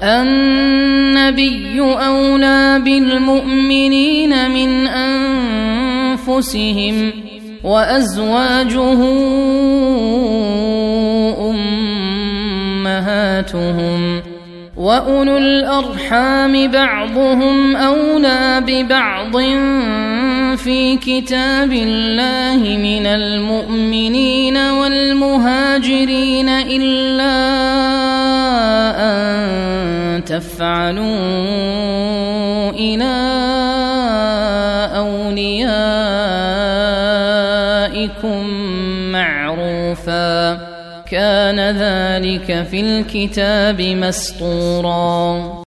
النبي أولى بالمؤمنين من أنفسهم وأزواجه أمهاتهم وأولو الأرحام بعضهم أولى ببعض في كتاب الله من المؤمنين والمهاجرين إلا أن تفعلوا إلى أوليائكم معروفا كان ذلك في الكتاب مسطورا.